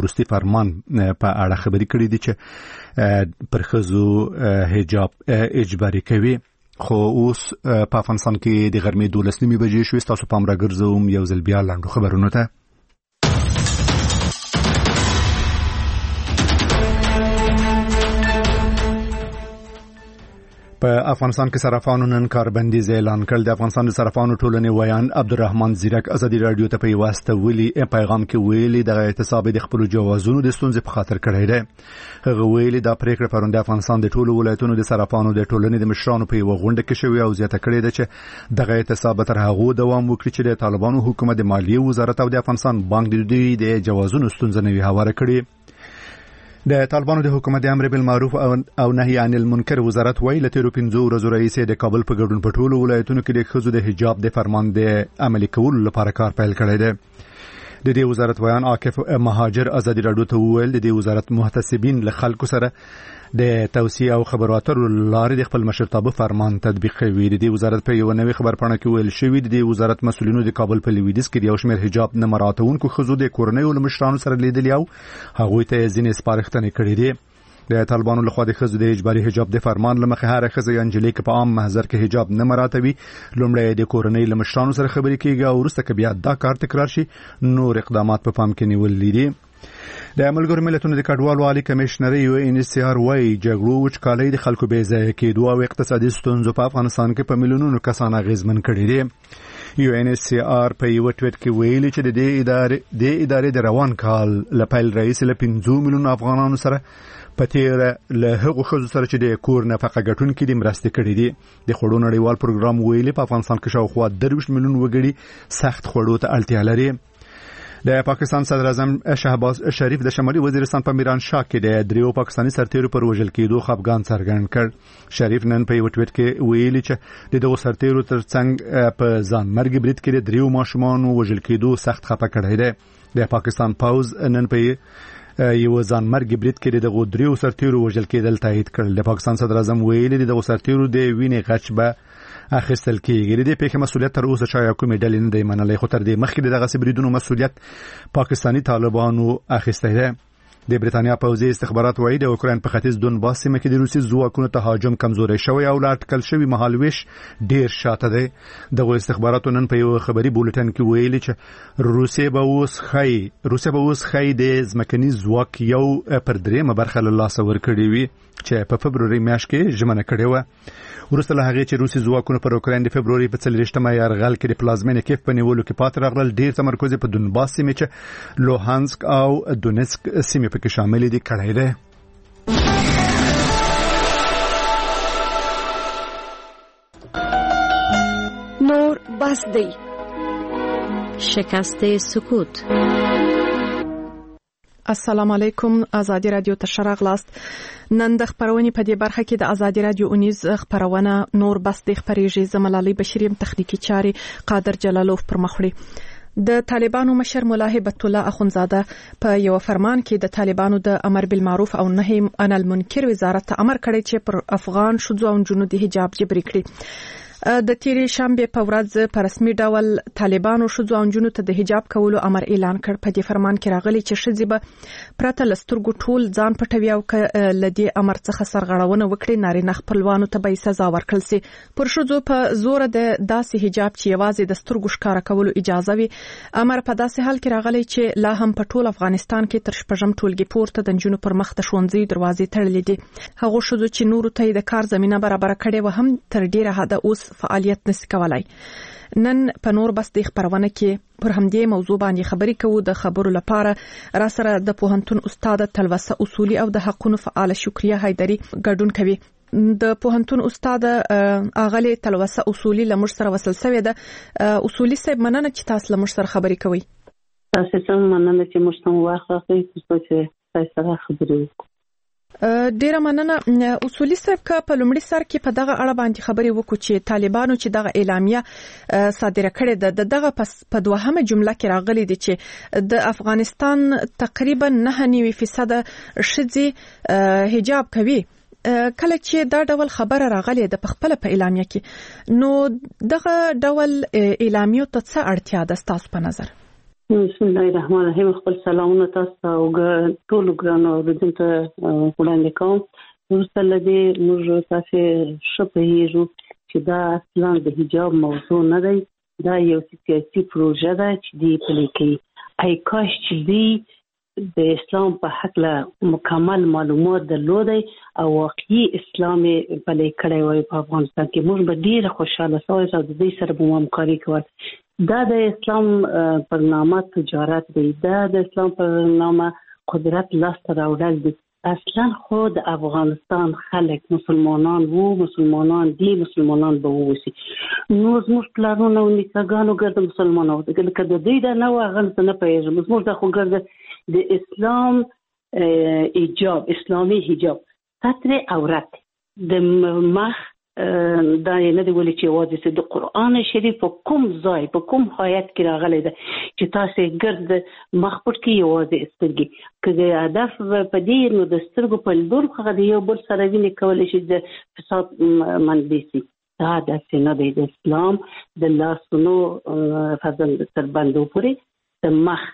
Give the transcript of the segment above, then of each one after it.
وروستي فرمان په اړه خبرې کړې دي چې پر ښځو حجاب اجباري کوي. خو اوس په افغانستان کې د غرمې 12 بجې شوې. تاسو پام راګرځوم یو ځل بیا لاندو خبرونو ته. په افغانستان کې صرافانو نن کاربندیز اعلان کړ. د افغانستان د صرافانو ټولنې ویان عبدالرحمن زیرک ازادي رادیو ته په واسطه ویلي پیغام کې ویلي د اعتصاب د خپل جوازونو د ستونزې په خاطر کړی دی. هغه ویلي دا پریکړه پرون د افغانستان د ټولو ولایتونو د صرافانو د ټولنې د مشرانو په یو غونډه کې شوې او زیاته کړې ده چې دغه اعتصاب تر هغه دوام وکړي چې د طالبانو حکومت د مالیې وزارت او د افغانستان بانک د دوی د جوازونو ستونزې نوي هواره کړي. د طالبانو د حکومت د امر بالمعروف او نهي عن المنکر وزارت ویلي تیر 15 ورځې رئیس د کابل په ګډون په ټولو ولایتونو کې د ښځو د حجاب د فرمان د عملي کولو لپاره کار پیل کړی دی. د دې وزارت ویان عاکف مهاجر ازادي رادیو ته وویل د دې وزارت محتسبین له خلکو سره د توصیه او خبرو اترو لارې د خپل مشرتابه فرمان تطبیق کوي. د دې وزارت په یو نوې خبرپاڼه کې ویل شوی د دې وزارت مسؤلینو د کابل په لویدیځ کې یو شمېر حجاب نه مراعاتونکو ښځو د کورنیو له مشرانو سره لیدلي او هغوی ته ځینې سپارښتنې کړې دي. د طالبانو لخوا د ښځو د اجباري حجاب د فرمان لمخې هر ښځه یا نجلۍ که په عام محضر کې حجاب نه مراعاتوي لومړی د کورنۍ له مشرانو سره خبرې کیږي او وروسته که بیا دا کار تکرار شي نور اقدامات په پام کې نیول دي. د ملګرو ملتونو د کډوالو عالی کمشنر UNHCR وايي جګړو وچکالۍ د خلکو بې ځایه کېدو او اقتصادي ستونزو په افغانستان کې په میلیونونو کسان اغېزمن کړي دي. UNHCR په یو ټویټ کې ویلي چې د ادارې د روان کال له پیل راهیسې له 15 میلیون افغانانو سره په تیر له هغو ښځو سره چې د کور نفقه ګټونکي دي مرستې کړي دي. د خوړو نړیوال پروګرام ویلي په افغانستان کې شاوخوا 23 میلیون وګړي سخت خوړو ته اړتیا لري. د پاکستان صدر اعظم شهباز شریف د شمالي وزیرستان په میران شاه کې د دریو پاکستاني سرتیرو پر وژل کېدو خفګان څرګند کړ. شریف نن په یو ټویټ کې ویلي چې د دغو سرتیرو ترڅنګ په ځانمرګي برید کې د دریو ماشومانو وژل کېدو سخت خفه کړی دی. د پاکستان پوځ نن په یو ځانمرګي برید کې دغو دریو سرتیرو وژل کېدل تایید کړل. د پاکستان صدر اعظم ویلي دغو سرتیرو د وینې غچ به اخیستل کېږي. د دې پیښې مسؤلیت تر اوسه چا کومې ډلې نه دی منلی خو تر دې مخکې د دغسې بریدونو مسؤلیت پاکستاني طالبانو اخیستی دی. د بریتانیا پوځي استخبارات وایي د اوکراین په ختیځ دونباس سیمه کې د روسي ځواکونو تهاجم کمزوری شوی او لا اټکل شوی مهالویش ډیر شاته دی. دغه استخباراتو نن په یو خبري بولټن کې ویلي چې روسیه به اوس خای د ځمکني ځواک یو پر درېمه برخه له لاسه ورکړې وي چې په فبروري میاشت کې ژمنه کړې وه. وروسته له هغې چې روسي ځواکونو پر اوکراین د فبروري په 40 یرغل کې د پلازمینې کیف په نیولو کې پاتې راغلل. ډیر تمرکز په دونباس سیمه چې لوهانسک او دونیتسک سیمه پکې شامل دي کړی دی. نور بس دی شکست سکوت. السلام علیکم. آزادی رادیو ته شراغلاست. نن د خبرونې په دې برخه کې د آزادی رادیو اونیز خبرونه نور بس د خبرېږي. زملالي بشریم تخنیکی چاري قادر جلالوف پر مخ وړي. د طالبانو مشر مولا هیبت الله اخونزاده په یو فرمان کې د طالبانو د امر بالمعروف او نهي عن المنکر وزارت ته امر کړی چې پر افغان ښځو او نجونو د حجاب جبري کړي. د تیرې شنبه په ورځ په رسمي ډول طالبانو ښځو او نجونو ته د حجاب کولو امر اعلان کړ. په دې فرمان کې راغلي چې ښځې به پرته له سترګو ټول ځان پټوي او که له دې امر څخه سرغړونه وکړي نارینه خپلوانو ته به سزا ورکړل شي. پر ښځو په زور د داسې حجاب چې یوازې د سترګو ښکاره کولو اجازه وي امر په داسې حال کې راغلی چې لا هم په ټول افغانستان کې تر شپږم ټولګي پورته د نجونو پر مخ د ښوونځي دروازې تړلې دي. هغو ښځو چې نورو ته د کار زمينه برابر کړې و هم تر ډیره حده اوس فعالیت نشي کولای. نن په نور بس د خبرونه کې پر همدې موضوع باندې خبرې کوو. د خبرو لپاره را سره د پوهنتون استاد تلوسه اصولي او د حقونو فعال شکریه حیدری ګډون کوي. د پوهنتون استاد اغلی تلوسه اصولي لمر سره وصل شوی ده. اصولي صاحب مننه چې تاسو لمر سره خبرې کوي. تاسو څنګه مننه چې مشتم واخلئ چې تاسو سره خبرې وکړو. ډیره مننه. اصولي صاحب که په لومړي سر کې په دغه اړه باندې خبرې وکړو چې طالبانو چې دغه اعلامیه صادره کړې ده دغه په دوهمه جمله کې راغلي دي چې د افغانستان تقریبا 9% ښځې حجاب کوي. کله چې دا ډول خبره راغلي ده په خپل په اعلامیه کې نو دغه ډول اعلامیه ته څه اړتیا ده ستاسو په نظر؟ بسم الله الرحمن الرحیم. خپل سلامونه تاسو او ټول ګرانو اوریدونکو ته وړاندې کوم. وروسته له دې موږ تاسو شپهیږو چې دا اصلا د حجاب موضوع نه دی، دا یو سیاسي پروژه ده چې دی پلي کوي. ای کاش چې دی د اسلام په حق له مکمل معلومات درلودی او واقعي اسلام پلي کړی وای په افغانستان کې، موږ به ډیر خوشاله شوی او د دې سره به همکاري کول. دا د اسلام پر نامه تجارت دی، دا د اسلام پر نامه قدرت لاسته راوړل دي. اصلا خود افغانستان خلک مسلمانان وو، مسلمانان دي، مسلمانان به ووسی. نو زموږ پلانونه او نیکهګانو ګرد مسلمانان وو، که د دوی دا نه و هغه نه پوهېږم. زموږ دا خو ګرد د اسلام حجاب، اسلامي حجاب ستر عورت د مخ دا نه دی ویلي چې یوازې د قرآن شریف په کوم ځای په کوم آیت کې راغلی ده چې تاسو ګرد مخ پټ کې یوازې سترګې. که د هدف په دې نو د سترګو په لیدلو هغه د یو بل سره وینې کولی شي د فساد منبع شي. دا داسې نه دی. د اسلام د لاسونو فضل تر بندو پورې د مخ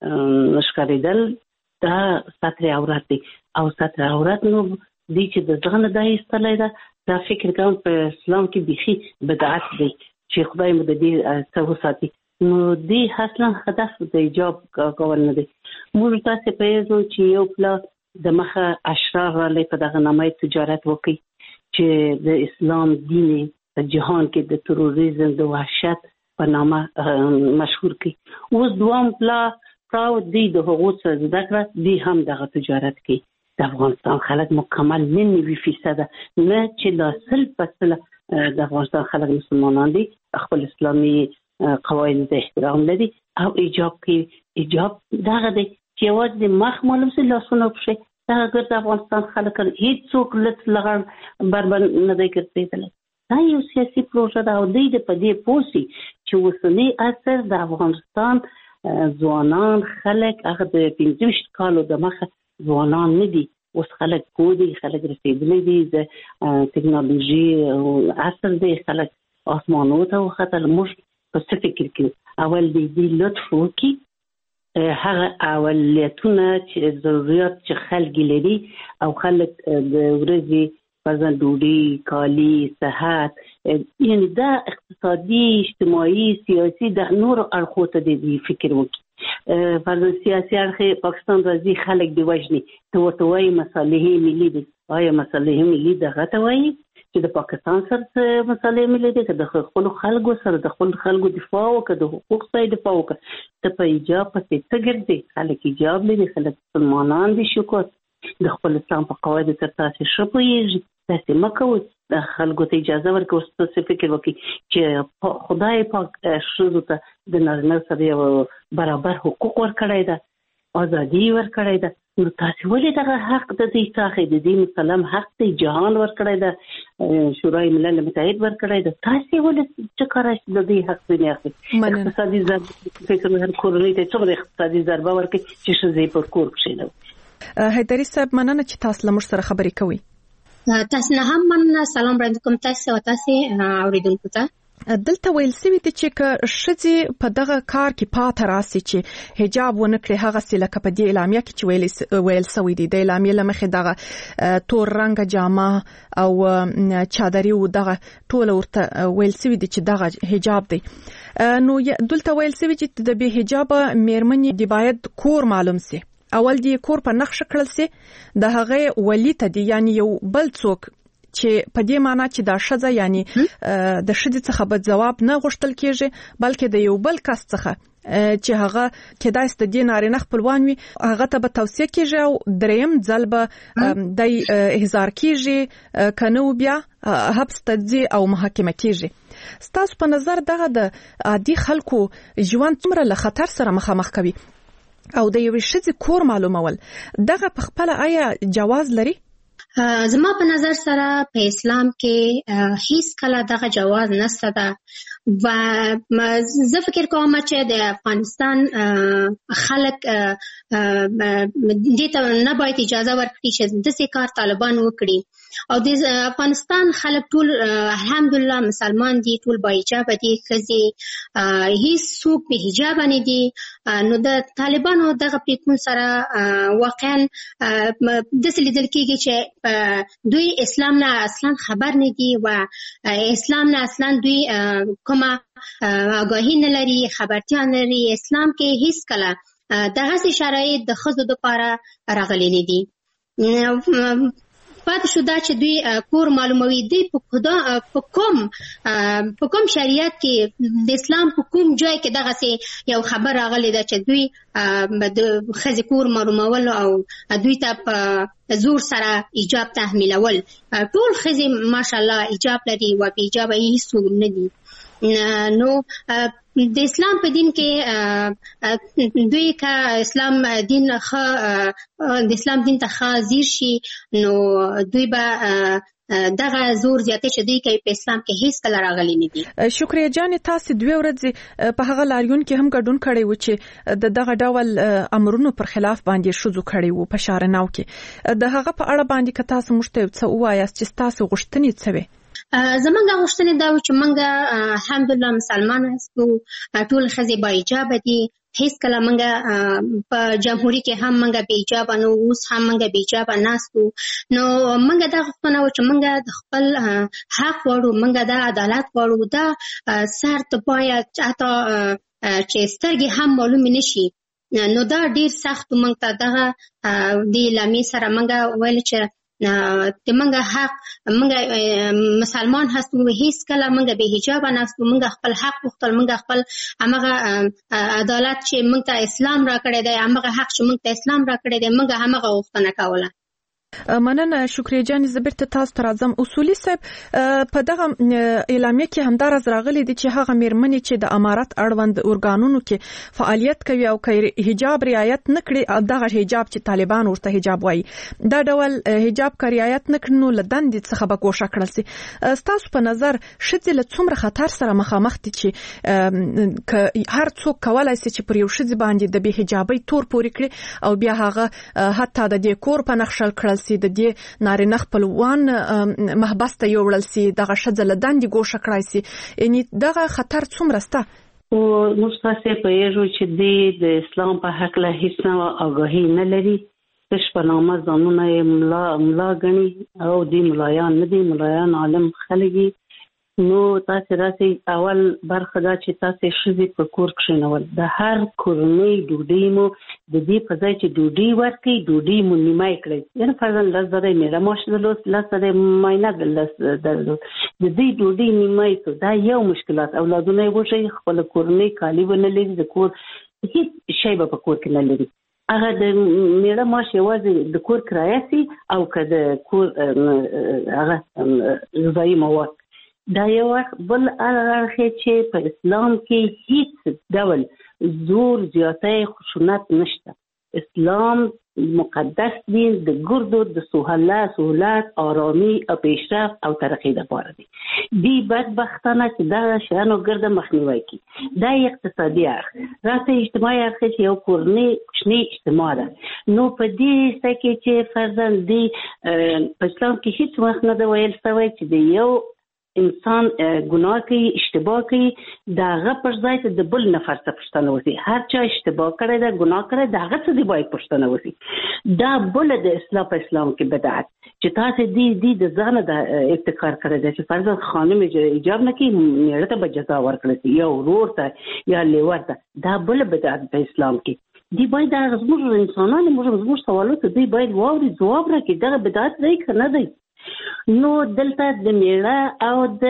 ښکارېدل دا ستر عورت دی. او ستر عورت نو دی چې د ځانه دا ایستلی ده، دا فکر کوم په اسلام کې بیخي بدعت دی چې خدای مو د دې څه وساتي. نو دې اصلا هدف د حجاب کول نه دی. موږ تاسو پوهېږو چې یو پلا د مخه اشرار رالی په دغه نامه تجارت وکړي چې د اسلام دین په جهان کې د تروریزم د وحشت په نامه مشهور کړي. اوس دوام پلا پراو دی د حقوق څخه زده کړه، دی هم دغه تجارت کوي. د افغانستان خلک مکمل 99% نه چې لا 100% د افغانستان خلک مسلمانان دي، خپل اسلامي قواعد ته احترام لري او حجاب کوي. حجاب دغه دی چې یوازې د مخ معلوم سي، لاسونه پښې دغه ګرد افغانستان خلک هیڅوک لغړ بربر نه دی ګرځېدلی. دا یو سیاسي پروژه ده او دوی د په دې پوه سي چې اوسنی عصر د افغانستان ځوانان خلک هغه د 25 کالو د مخه ځوانان نه دي. اوس خلک پوه دي، خلک رسېدلی دي، د ټکنالوژي عصر دی، خلک اسمانو ته وختل. موږ په څه فکر کوو؟ اول دې لطف وکړي هغه اولویتونه چې ضرورت چې خلک لري او خلک د ورځې مثلا ډوډۍ، کالي، صحت، یعنی دا اقتصادي، اجتماعي، سیاسي د نورو اړخو ته دې فکر وکړي. فرض سیاسي اړخ پاکستان راځي خلک دی وژني، ته ورته وایي مصالحې ملي دي. آیا مصالحې ملي دغه ته وایي چې د پاکستان سره مصالحې ملي دي؟ که د خپلو خلکو سره د خپلو خلکو دفاع وکړه، د حقوق ځای دفاع وکړه. ته په حجاب پسې څه ګرځې؟ خلک حجاب لري، خلک مسلمانان دي. شکر د خپل اسلام په قواعدو سره تاسو ښه پوهېږئ. داسې مه کوئ. د خلکو ته اجازه ورکړئ څه فکر وکړي چې خدای پاک ښځو ته د نارینه سره یو برابر حقوق ورکړی ده، ازادي ورکړی ده. نو تاسو ولې دغه حق د دې څخه د دې مسلم حق ته جهان ورکړی ده، شورای ملل متحد ورکړی ده، تاسو ولې چې کارش د دې حق څخه اخلي؟ اقتصادي ضربه فکر هر کورنۍ ته څومره اقتصادي ضربه ورکړي چې ښځې پر کور کښېنوي. حیدري صاحب مننه چې تاسو له موږ سره خبرې کوئ. تاسو نه هم مننه. سلام وړاندې کوم تاسو او تاسو اوریدونکو ته. دلته ویل سوي دي چې ښځې په دغه کار کې پاتې راسي چې حجاب ونه کړي، هغه سي لکه په دې اعلامیه کې چې ویل سوي دي. د اعلامیې له مخې دغه تور رنګ جامه او چادري او دغه ټول ورته ویل سوي دي چې دغه حجاب دی. نو دلته ویل سوي چې د بې حجاب میرمنې دی باید کور معلوم سي. اول دی کور په نقش کړل سي، د هغه ولی ته دی یعنی یو بل څوک چې په دې معنی چې دا ښځه یعنی د ښځې څخه به جواب نه غوښتل کېږي، بلکې د یو بل کس څخه چې هغه کېدای د دې نارینه خپلوان وي هغه ته به توصیه کېږي او دریم ځل به د احضار کېږي، کنه بیا حبس ته ځي او محاکمه کېږي. ستاسو په نظر دغه د عادي خلکو ژوند څومره له خطر سره مخامخ کوي او د یوې ښځې کور معلومول دغه په خپل آیا جواز لري؟ زما په نظر سره په اسلام کې هیڅ کله دغه جواز نشته ده و زه فکر کوم چې د افغانستان خلک دې ته نه باید اجازه ورکړي چې داسې کار طالبان وکړي. او د افغانستان خلک ټول الحمدلله مسلمان دي، ټول با حجابه دي، ښځې هیڅ څوک بې حجابه نه دي. نو د طالبانو دغه پریکون سره واقعا داسې لیدل کېږي چې دوی اسلام نه اصلا خبر نه دي و اسلام نه اصلا دوی کومه آگاهي نه لري، خبرتیا نه لري. اسلام کې هیڅ کله دغسې شرایط د ښځو دپاره راغلي نه دي. پاتې شو دا چې دوی کور معلوموي. دوی په کوم شریعت کې د اسلام په کوم ځای کې دغسې یو خبر راغلی ده چې دوی د ښځې کور معلومول او دوی ته په زور سره حجاب تحمیلول. ټول ښځې ماشاءالله حجاب لري و بې حجابه هیڅوک نه دي. نو د اسلام په دین کې دوی که اسلام دین د اسلام دین ته ښه ځیر شي نو دوی به دغه زور زیاتې چې دوی کوي په اسلام کې هیڅ کله راغلي نه دي. شکریه جانې، تاسې 2 ورځې په هغه لاریون کې هم ګډون کړی و چې دغه ډول امرونو پر خلاف باندې ښځو کړی و په شارناو کې. د هغه په اړه باندې که تاسو موږ ته څه ووایاست چې ستاسو غوښتنې څه وې؟ زمونږ غوښتنې دا و چې موږ الحمدلله مسلمان یو، ټول ښځې با حجابه دي. هیڅ کله موږ په جمهوري کې هم موږ بې حجابه نه، اوس هم موږ بې حجابه ناستو. نو موږ دا غوښتنه و چې موږ د خپل حق غواړو، موږ دا عدالت غواړو. دا سر ته باید حتی چې سترګې هم معلومې نشي. نو دا ډیر سخت موږ ته دغه د اعلامیې سره موږ ویل چې د منګه حق منګه مسلمان هستو، هیڅ کله منګه به حجاب نهستو. منګه خپل حق وختل، منګه خپل هغه عدالت چې منګ ته اسلام را کړی دی، هغه حق چې منګ ته اسلام را کړی دی، منګه هغه غوښتنه کوله. مننه شکریه جان. زبرت تاسو تر اعظم اصولي صاحب په دغه اعلامیه کې همدارز راغلي دي چې هغه میرمنې چې د امارت اړوند اورګانونو کې فعالیت کوي او حجاب رعایت نکړي، دغه حجاب چې طالبان ورته حجاب وایي، دا ډول حجاب که رعایت نکړنو لدندې څخه به ګوښه کړل سي. ستاسو په نظر ښځې له څومره خطر سره مخامخ دي چې هر څوک کولای سي چې پر یو ښځې باندې د بې حجابۍ تور پورې کړي او بیا هغه حتی د دې کور په نخښل کړل سي، د دې نارینه خپلوان محبس ته یوړل سي، دغه ښځه له دندې ګوښه کړای سي. یعنې دغه خطر څومره سته؟ موږ تاسې پوهېږو چې د اسلام په هکله هیڅ نه آګاهي نه لري. تش په نامه ځانونه یې ملا ګڼي او دوی ملایان نه دي، ملایان عالم خلک دي. نو تاسې راسئ، اول برخه دا چې تاسې ښځې په کور کښېنول. د هر کورنۍ ډوډۍ مو د دې په ځای چې ډوډۍ ورکړئ، ډوډۍ مو نیمه کړئ. یعنې فرضاً 10 زره یې میړه معاش درلود، 10 زره یې معاینه درلود، د دې ډوډۍ نیمه یې کړو. دا یو مشکلات. اولادونه یې وښایي، خپله کورنۍ کالي به نه لري، د کور هېڅ شی به په کور کې نه لري. هغه د میړه معاش یوازې د کور کرایه سي او که د کور هغه غذایي مواد. دا یو بل اړخ چې په اسلام کې هیڅ ډول زور زیاتی خشونت نشته. اسلام مقدس دین د ګردو د سهولت، آرامي او پیشرفت او ترقی لپاره دی. دی بدبختانه چې دا شیانو ګرده مخنیوی کی. دا اقتصادي اړخ. راته اجتماعي اړخ چې یو کورنۍ کوچنۍ اجتماع ده. نو په دې څه کې چې فرضاً دی په اسلام کې هیڅ وخت نه دی ویل شوی چې د یو انسان ګناه کوي، اشتباه کوي، دغه پر ځای ته د بل نفر څخه پوښتنه وشي. هر چا اشتباه کړی ده، ګناه کړی ده، هغه څه دی باید پوښتنه وشي. دا بل د اسلام په اسلام کې بدعت چې تاسو دې د ځانه د ابتکار کړی دی چې فرضاً خانم ایجاب نه کوي، میړه ته به جزا ورکړل شي یا ورور ته یا لیور ته. دا بل بدعت په اسلام کې دی. باید زموږ انسانان زموږ سوالات دی باید واوري، ځواب راکړي. دغه بدعت دی که نه دی؟ نو دلته د میړه او د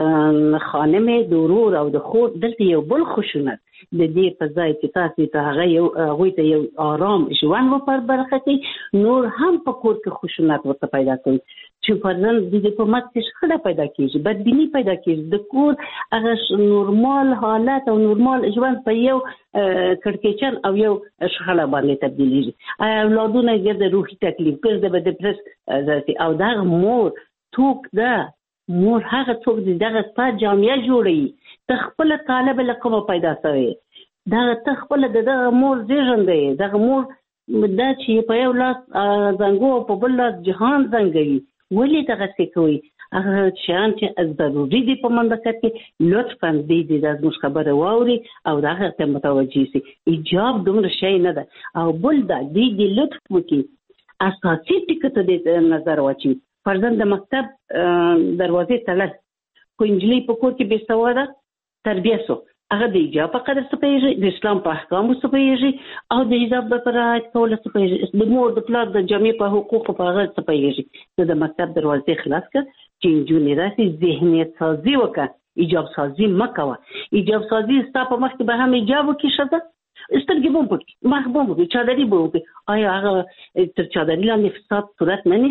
خانمې د ورور او د خور دلته یو بل خشونت د دې په ځای چې تاسې ته هغوی ته یو آرام ژوند برخه کوي، نور هم په کور کې خشونت ورته پیدا کوي چې فرضاً د په مات کې شخړه پیدا کېږي، بدبیني پیدا کېږي. د کور هغه نورمال حالت او نورمال ژوند په یو کړکېچن او یو شخړه باندې تبدیلېږي. اولادونه ګرده روحي تکلیف، ګرده به ډپرس او دغه مور توک ده مور هغه څوک دی دغه ستا جامعه جوړوي ته خپل طالب له کومه پیدا شوی دغه ته خپل دغه مور زیږنده دغه مور دا چې په یو لاس زنګو په بل لاس جهان زنګوي ولې دغه څه کوي هغه شیان چې ضروري دي په مملکت کې لطفا دې د زموږ خبره واوري او دغه ته متوجي شي ایجاب دومره شی نه ده او بل دا دې لطف وکړي اساسي ټکو ته دې نظر واچي فرضاً د مکتب دروازې تړل کو انجلۍ په کور کې بې سواده تربیه سو هغه د ایجاب په قدر څه پوهېږي د اسلام په احکامو څه پوهېږي او د حجاب په رعایت کولو څه پوهېږي د مور د پلار د جامې په حقوقو په هغه څه پوهېږي نو د مکتب دروازې خلاص کړه چې نجونې راسي ذهنیت سازي وکړه ایجاب سازي مه کوه ایجاب سازي ستا په مخ کې به هم ایجاب وکړي ښځه سترګې به هم پټ مخ به هم وکړي چادري به وکړي آیا هغه تر چادري لاندې فساد صورت نه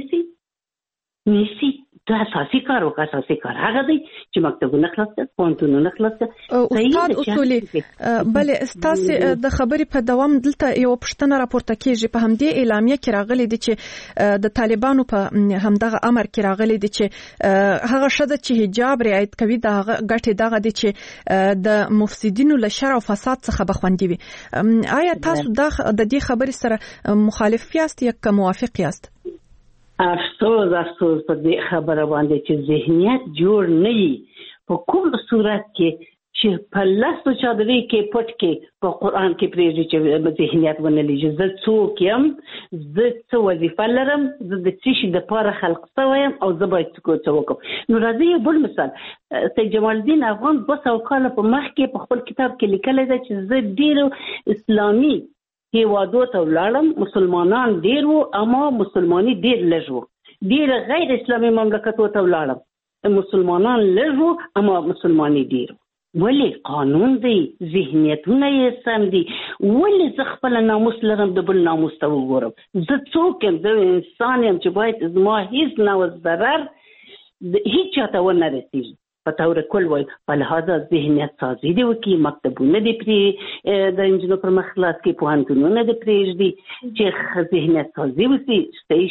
نیسي دا اساسي کار وکړه اساسي کار هغه دی چې مکتبونه خلاص کړه پوهنتونونه خلاص کړه استاد اصولي بل استاسي د خبرې په دوام دلته یو پښتنه راپورته کیږي په همدې اعلامیه کې راغلي دي چې د طالبانو په همدغه امر کې راغلي دي چې هغه شته چې حجاب رعایت کوي دا غټي دغه دي چې د مفسدینو له شر او فساد څخه بخوندي وي آیا تاسو د دې خبرې سره مخالف یاست یا که موافق یاست افسوس په دې خبره باندې چې ذهنیت جوړ نه وي په کوم صورت کې چې په لاسو چادري کې پټ کې په قران کې پریږي چې ذهنیت ونه لږ زه څوک یم زه څه وظیفه لرم زه د څه د پاره خلق سویم او زه باید څه وکړم نو راځي یو بل مثال سید جمال الدین افغان 200 کاله په مخ کې په خپل کتاب کې لیکلی دی چې زه ډېر اسلامي هیوادو ته ولاړم مسلمانان ډیر وو اما مسلمانۍ ډیر لږ وو ډیر غیر اسلامي مملکتو ته ولاړم مسلمانان لږ وو اما مسلمانۍ ډیر ولې قانون دی ذهنیتونه یې سم دي ولې زه خپل ناموس لرم د بل ناموس ته وګورم زه څوک یم زه انسان یم چې باید زما هیڅ نوع ضرر هیڅ چاته ونه رسیږي په تور کول وای په لحاظه ذهنیت سازي دی وکي مکتبونه دي پرې د انجینر پر مخ خلاص کې پوهنتونونه دي پرېږدي چې ذهنیت سازي وسي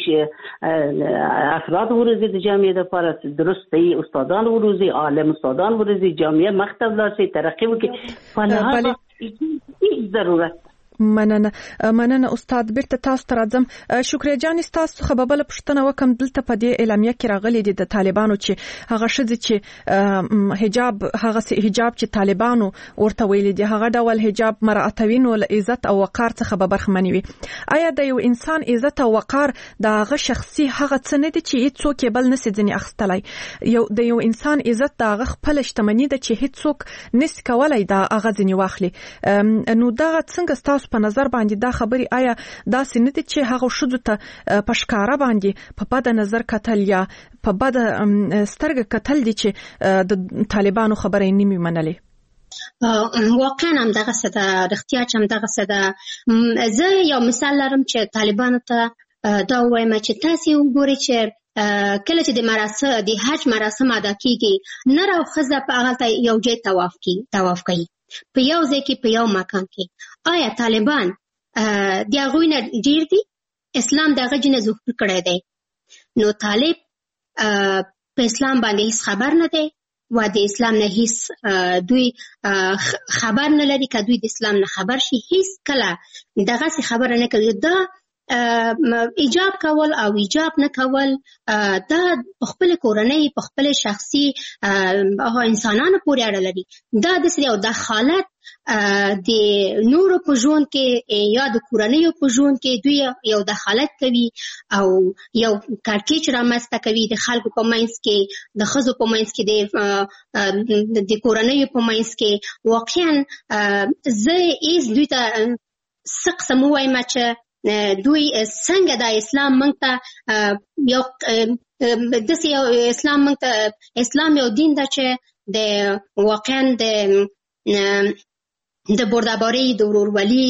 ستې افراد ورزي د جامعې لپاره درست استادان ورزي عالم استادان ورزي جامعې مکتب لاسي ترقی وکي په لحاظه هیڅ ضرورت مننه استاد بیرته تاسو ته راځم شکریا جان تاسو خبربل پښتنه وکم دلته په دې اعلامیه کې راغلي دي د طالبانو چې هغه شذ چې حجاب چې طالبانو ورته ویل دي هغه ډول حجاب مراعاتوین ول عزت او وقار څخه به برخمنوي وي آیا د یو انسان عزت او وقار د هغه شخصي هغه څه نه دي چې هیڅوک بل نسي ځنی اخستلای د یو انسان عزت د هغه خپل شتمنۍ د چې هیڅوک نس کولای دا هغه ځنی واخلي نو دا څنګه تاسو په نظر باندې دا خبري آیا دا سنت چې هغه شذ ته پښکارا باندې په بد نظر کتل یا په بد سترګ کتل دي چې د طالبانو خبرې نیمه منلې واقعا هم دغه څه د اختیار هم دغه څه د زه یو مثال لرم چې طالبانو ته دا وایم چې تاسو وګورئ چې کله چې د حج مراسم ادا کیږي نر او ښځه په هغه یو ځای طواف کوي په یو ځای کې په یو مکان کې آیا طالبان د هغوی نه ډیر دي اسلام د هغه جنه ظهور کړی دی نو طالب په اسلام باندې هیڅ خبر نه دی و د اسلام نه هیڅ دوی خبر نه لري که دوی د اسلام نه خبر شي هیڅ کله دغه خبره نه کوي دا ایجاب کول او ایجاب نه کول دا خپل کورنۍ په خپل شخصي انسانانو پورې اړه لري دا د سړي او د حالت د نورو په ژوند کې یا د کورنۍ په ژوند کې دوی یو د حالت کوي او یو کارکېچ رامنځته کوي د خلکو په منځ کې د ښځو په منځ کې د کورنۍ په منځ کې واقعا زه هیڅ دوی ته څه قسم ووایم چې دوی څنګه د اسلام موږ ته یو داسې یو اسلام موږ ته اسلام یو دین ده چې د واقعا د بردباري د ورورولي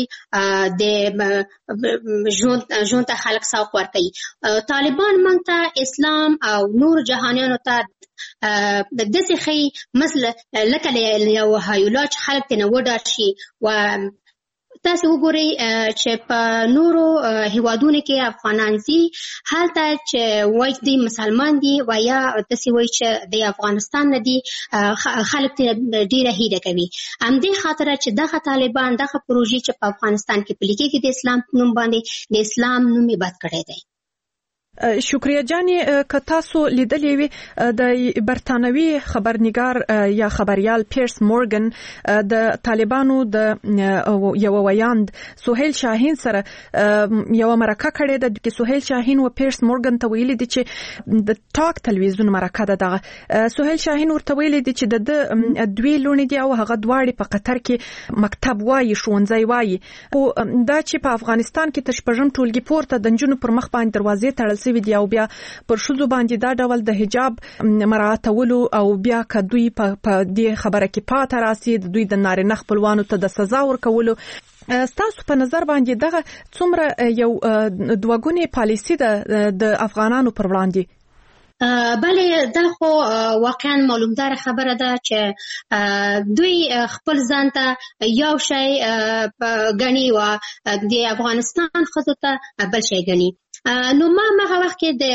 د ژوند ته خلک سوق ورکوي طالبان موږ ته اسلام او نور جهانیانو ته داسې ښیي مثل لکه یو هایولا چې خلک ترې نه وډار شي و تاسو وګورئ چې په نورو هیوادونو کې افغانان دي هلته چې وایي دوی مسلمان دي ویا داسې وایي چې د افغانستان نه دي خلک ډېره هیله کوي همدې خاطره چې دغه طالبان دغه پروژې چې په افغانستان کې پلي کېږي د اسلام په نوم باندې د اسلام نوم یې بد کړی دی. شکریه جانې که تاسو لیدلې وي د برتانوي خبرنګار یا خبريال پیرس مورګن د طالبانو د یو ویاند سهیل شاهین سره یو مرکه کړې ده چې سهیل شاهین او پیرس مورګن ته ویلي دي چې د ټاک تلویزیون مرکه ده دغه سهیل شاهین ورته ویلي دي چې د دوی لونی دي او هغه دواړي په قطر کې مکتب وایي ښوونځي وایي او دا چې په افغانستان کې تشپژم ټولګي پورته د نجونو پر مخ باندې دروازې تړل ویډیو او بیا پر شوزو باندې دا ډول د حجاب مراعاتولو او بیا کدوی په دې خبره کې پات راسي دوی د نارینه خپلوانو ته د سزا ورکولو ستاسو په نظر باندې دغه څومره یو دوګونی پالیسی ده د افغانانو پر وړاندې؟ بله دا خو واقعا معلومدار خبره ده چې دوی خپل ځان ته یو شی غني و د افغانستان ښځو ته بل شی غني. نو ما هغه وخت کې د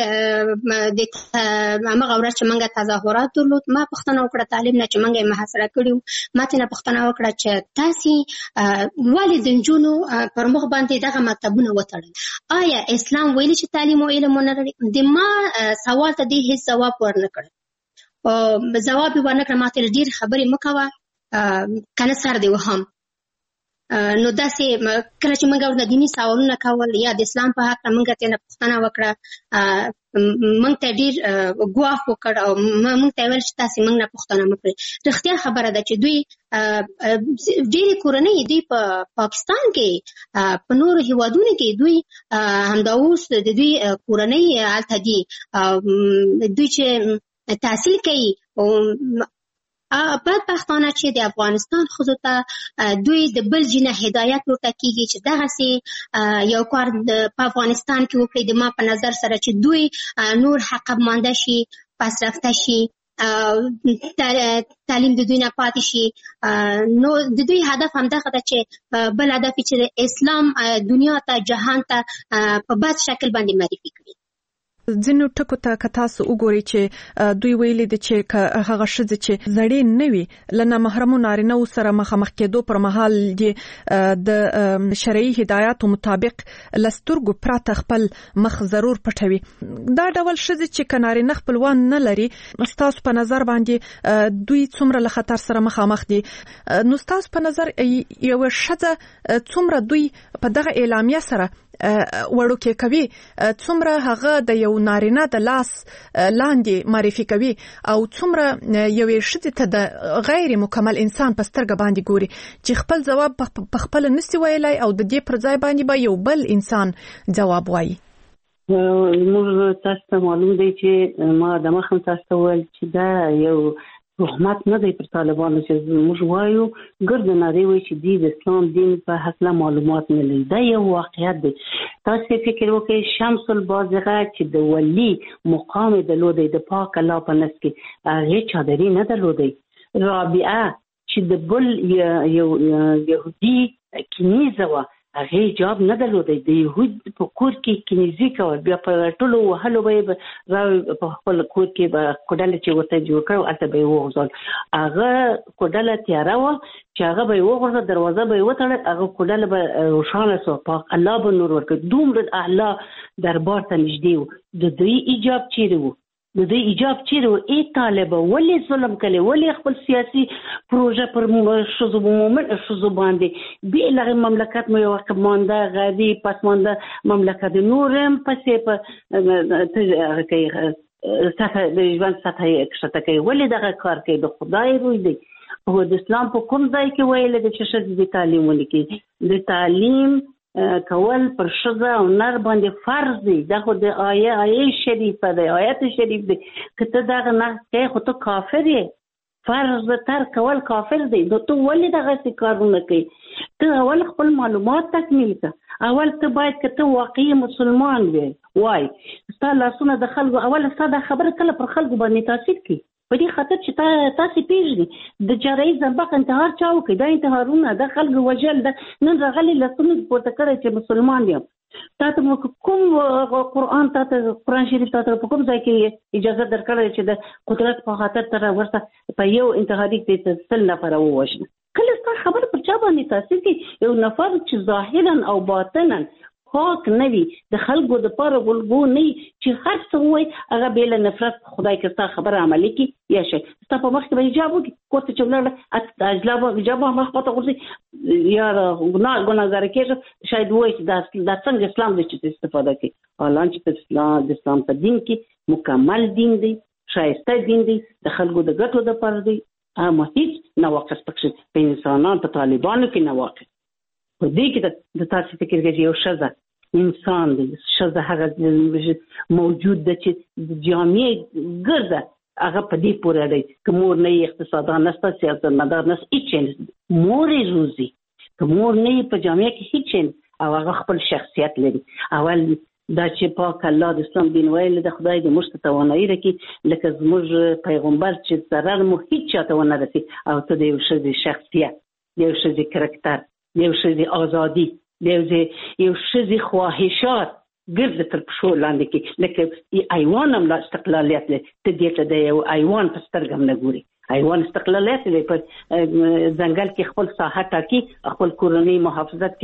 هغه ورځ چې موږ تظاهرات درلود ما پوښتنه وکړه طالب نه چې موږ یې محاصره کړیو ما ته پوښتنه وکړه چې تاسو ولې د نجونو پر مخ باندې دغه مکتبونه وتړل آیا اسلام ویلي چې تعلیم او علم نه لري؟ د ما سوال ته دې هیڅ جواب ورنکړ او جواب ورنکړ ما ته ډیر خبرې مکوه کنه سر دی وهم نو داسې کله چې موږ ورته دیني سوالونه کول یا د اسلام په حق موږ ته پوښتنه وکړه موږ ته ډیر ګواښ وکړ او موږ ته ویل چې تاسو موږ نه پوښتنه وکړئ. رښتیا خبره ده چې دوی ډېرې کورنۍ دوی په پاکستان کې په نورو هیوادونو کې دوی همدا اوس د دوی کورنۍ هلته دي دوی چې تحصیل کوي او بدبختانه چې د افغانستان ښځو ته دوی د بل جنه هدایت ورته کیږي چې دغسې یو کار په افغانستان کې وکړي. د ما په نظر سره چې دوی نور حقب مانده شي پسرفته شي تعلیم د دوی نه پاتې شي نو د دوی هدف همدغه ده چې بل هدف چې اسلام دنیا ته جهان ته په بد شکل باندې معرفي کړي. ځینو ټکو ته که تاسو وګورئ چې دوی ویلي دي چې هغه ښځې چې زړې نه وي له نامحرمو نارینه‌و سره مخامخ کېدو پر مهال یې د شرعي هدایاتو مطابق له سترګو پرته خپل مخ ضرور پټوي. دا ډول ښځې چې که نارینه خپلوان نه لري ستاسو په نظر باندې دوی څومره له خطر سره مخامخ دي؟ نو ستاسو په نظر یوه ښځه څومره دوی په دغه اعلامیه سره وړوکې کوي څومره هغه د یو نارینه د لاس لاندې معرفي کوي او څومره یوې ښځې ته د غیر مکمل انسان په سترګه باندې ګوري چې خپل ځواب په خپل نشي ویلای او د دې پر ځای باندې به یو بل انسان ځواب وایي. موږ تاسو ته معلوم دی چې ما د مخم تاسو ته ویل چې دا یو رحمت نه دی پر طالبانو چې موږ وایو ګرد ناري وي چې د اسلام دین په حسله معلومات نه لري. دا یو واقعیت دی. تاسو فکر وکړئ شمس البازغه چې د ولی مقام درلودي د پاک الله په نس کې هغه چادري نه درلودي. رابعه چې د بل یو يهودي کنيزه و هغه جواب نه درلودي. د يهود په کور کې کنيزي کول بیا په ټولو وهلو به په خپل کور کې به کوډل چې وته جوړ کړو اته به وغوځول هغه کوډل تیاره و چې هغه به وغوځه دروازه به وتړل هغه کوډل به روښانه سو پاک الله به نور ورکړي. دومره اعلی دربار ته نږدې و. د دوی ایجاب چیرې و؟ د دې ایجاب چیرې و؟ ای طالب ولې ظلم کړي؟ ولې خپل سیاسي پروژه پر شذو باندې به لغه مملکت مو یو کمانده غادي پسمانده مملکت نورم پسې په کوي ساته د ژوند ساته کښته کوي. ولې دغه کار کوي؟ د خدای روی دی او د اسلام په کوم ځای کې ویل د چې د تعلیم ولکې د تعلیم کول پر ښځه او نر باندې فرض دی. دا خو د آیه شریفه دی آیت شریف دی که ته دغه نه کوې خو ته کافر یې. فرض تر کول کافر دی. نو ته ولې دغسې کارونه کوي؟ ته اول خپل معلومات تکمیل کړه. اول ته باید که ته واقعي مسلمان وای ستا لاسونه د خلکو اول ستا دا خبره کله پر خلکو باندې تاثیر کوي. په دې خاطر چې تاسو پیژنئ د جاري زنبق انتحار چا وکړي دا انتحارونه د خلکو وجل د نن راغلي لسونه پورته کړی چې مسلمان یم تاسو کوم قرآن تاسو قرآن شریف تاسو په کوم ځای کې اجازه درکړی چې د قدرت په خاطر تر ورته په یو انتحاري کې تل نفر ووژني کله ستاسو خبر پر چا باندې تاسو کې یو نفر چې ظاهرا او باطنا پاک نه وي د خلکو د پاره ګلګو نه چې هر څه وای هغه بل نفرت خدای کې ستاسو خبره عملي کی یا شي تاسو په مخ کې حجاب وکړي کوته چولړ اجلاب حجاب مخ پته ورسي یا ګناګار کې شاید وای چې دا څنګه اسلام د چې استفاده کوي حالان چې اسلام په دین کې مکمل دین دی شایسته دین دی د خلکو د ګټو د پاره دی اما هیڅ نواقص پکې په انسانانو په طالبانو کې نواقص په دې کې د تاسو فکر کې یو شزه انسان دی شزه هغه موجود د چې د جامعه ګرځه هغه په دې پورې دی کومور نه اقتصادي نسته سیاست مدار نس هیڅ مور روزي کومور نه په جامعه کې هیڅ او هغه خپل شخصیت لري اول دا چې پاک الله د اسلام دین ویل د خدای د مشت توانایي لکه زموږ پیغمبر چې ضرر مو هیڅ چاته ونه رسي او ته د یو شخصي شخصیت یو شخصي کرکټر یو شخصي ازادي یو شخصي خواهشات ګرځي تر پښو لاندې کې لکه ایوان هم لا استقلالیت لري ته دې ته د یو ایوان په سترګم نه ګوري ایوان استقلالیت لري په ځنګل کې خپل ساحه ټاکي خپل کورنۍ محافظت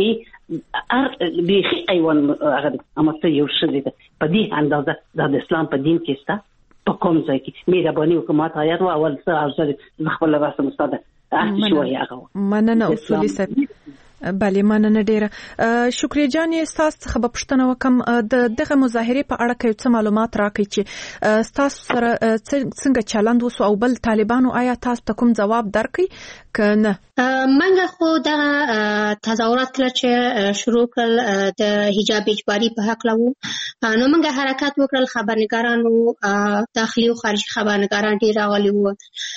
کوي بيخي ایوان هغه اما ته یو شخصي په دې اندازه د اسلام په دین کې ستا په کوم ځای کې مهرباني وکړه آیات او اول څه ارزل خپل راسه مستاده شويه هغه مننه اصولي صاحب بله مننه ډیره شکریا جان استاد څخه په پښتنه وکم د دغه مظاهره په اړه کې څه معلومات راکړي چې استاد سره څنګه چلند وسو او بل طالبانو آیا تاسو ته کوم جواب درکړي کنه منګه خو دا تظاهرات کله چې شروع کړل د حجاب اجباري په حق لوو نو منګه حرکت وکړل خبرنګارانو داخلي او خارجي خبرنګاران ډیر راغلي وو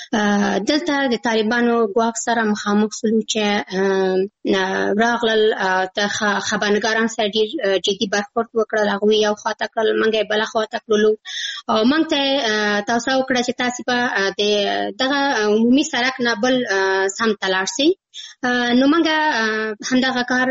دلته د طالبانو ګواښ سره مخامخ سلو چې راغلل د خبرنګاران سره ډیر جدي برخورد وکړل هغه یو خاطر کړل منګه بل خاطر کړلو او موږ ته تاسو وکړه چې تاسو په دغه عمومي سړک نه بل سم تلاشي نو موږ همدغه کار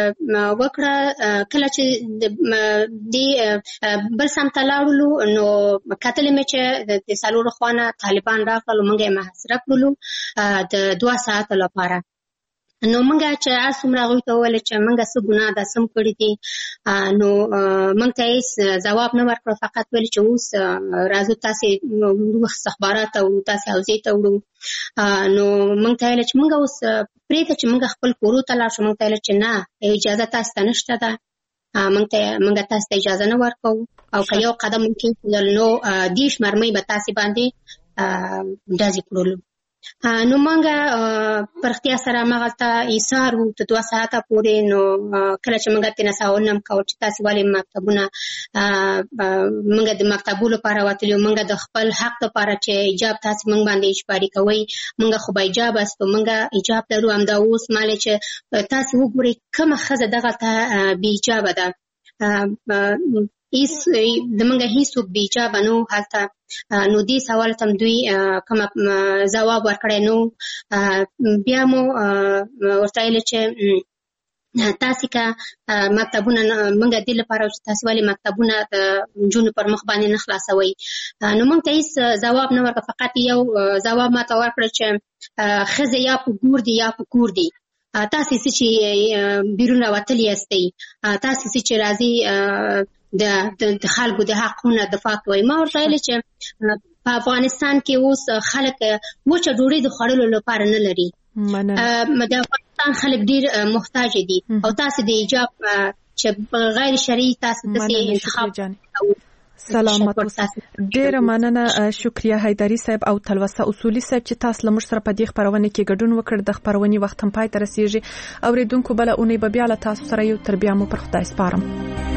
وکړه کله چې د بل سم تلاړلو نو کتل مې چې د سالور خوانه طالبان راغلل موږ محاصره کړلو د 2 ساعت لپاره نو منګه چې اسمره غوي ته ول چې منګه څه ګناه د سم کړی دي نو منګ ته هیڅ جواب نه ورکړ فقط ویل چې اوس راځو تاسو وخت اخبارات او تاسو اوځي ته وړو نو منګ ته ویل چې منګه اوس پریته چې منګه خپل کورو ته لاړ شو منګ ته ویل چې نه اجازه تاسو ته نشته ده منګه تاسو ته اجازه نه ورکو او که یو قدم ممکن نو دیش مرمۍ به تاسو باندې دازي کړلو نو مونږه پرختیا سره مغلطه ایثار وو ته 2 ساعته پورې نو کله چې مونږه تنه ساونم کاو چې تاسو والی مکتبونه مونږه د مکتبونو لپاره وتلو مونږه د خپل حق لپاره چې ایجاب تاسو مونږ باندې اجباري کوي مونږه خو به ایجاب است مونږه ایجاب درو هم دا اوس مال چې تاسو وګورئ کومه خزه دغه ته بي ایجاب ده ایس د منګه هیڅ بیجاب نو حالت نو دې سوال تم دوی کوم جواب ورکړی نو بیا مو ورته ویل چې تاسو کا مکتبونه منګه د لپاره چې تاسو والی مکتبونه د جون پر مخ باندې نه خلاصوي نو موږ ته هیڅ جواب نه ورکړ فقط یو جواب ما ته ورکړ چې خزه یا په ګور دی یا په کور دی تاسو چې بیرون راوتلی استئ تاسو چې راځي د خلکو د حقونو دفاع کوي ما ورته ویل چې په افغانستان کې اوس خلک وچه ډوډۍ د خوړلو لپاره نه لري د افغانستان خلک ډیر محتاج دي او تاسو د ایجاب چې غیر شرعي تاسو د انتخاب سلامت ډیر مننه شکریا حیدری صاحب او تلوسه اصولي صاحب چې تاسو لمر سره په دې خبرونه کې ګډون وکړ د خبرونې وخت هم پای ته رسیږي اوریدونکو بل اونۍ به بیا له تاسو سره یو تربیه مو پر خدای سپارم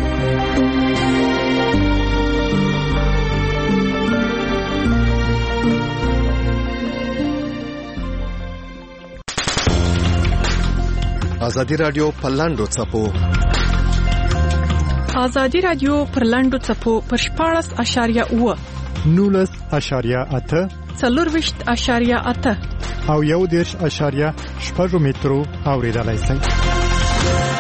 ازادي رادیو په لاندو څپو ازادي رادیو پر لاندو څپو پر 14.8 19.8 40.8 او 1.8 مترو اوریدلای شئ.